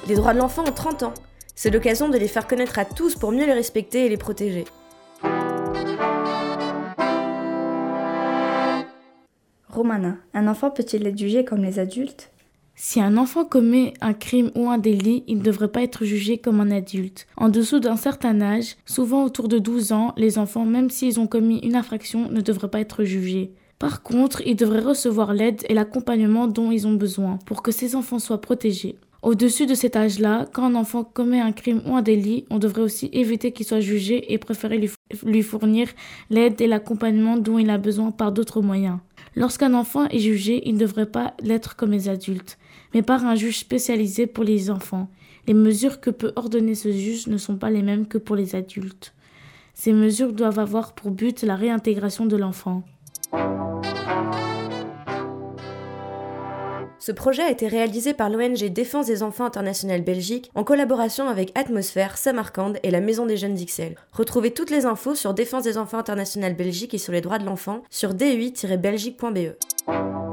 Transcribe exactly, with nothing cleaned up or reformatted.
Les droits de l'enfant ont trente ans. C'est l'occasion de les faire connaître à tous pour mieux les respecter et les protéger. Romana, un enfant peut-il être jugé comme les adultes ? Si un enfant commet un crime ou un délit, il ne devrait pas être jugé comme un adulte. En dessous d'un certain âge, souvent autour de douze ans, les enfants, même s'ils ont commis une infraction, ne devraient pas être jugés. Par contre, ils devraient recevoir l'aide et l'accompagnement dont ils ont besoin pour que ces enfants soient protégés. Au-dessus de cet âge-là, quand un enfant commet un crime ou un délit, on devrait aussi éviter qu'il soit jugé et préférer lui, lui fournir l'aide et l'accompagnement dont il a besoin par d'autres moyens. Lorsqu'un enfant est jugé, il ne devrait pas l'être comme les adultes, mais par un juge spécialisé pour les enfants. Les mesures que peut ordonner ce juge ne sont pas les mêmes que pour les adultes. Ces mesures doivent avoir pour but la réintégration de l'enfant. Ce projet a été réalisé par l'O N G Défense des enfants internationale Belgique en collaboration avec Atmosphère, Samarcande et la Maison des Jeunes d'Ixelles. Retrouvez toutes les infos sur Défense des enfants internationale Belgique et sur les droits de l'enfant sur d u i tiret belgique point b e.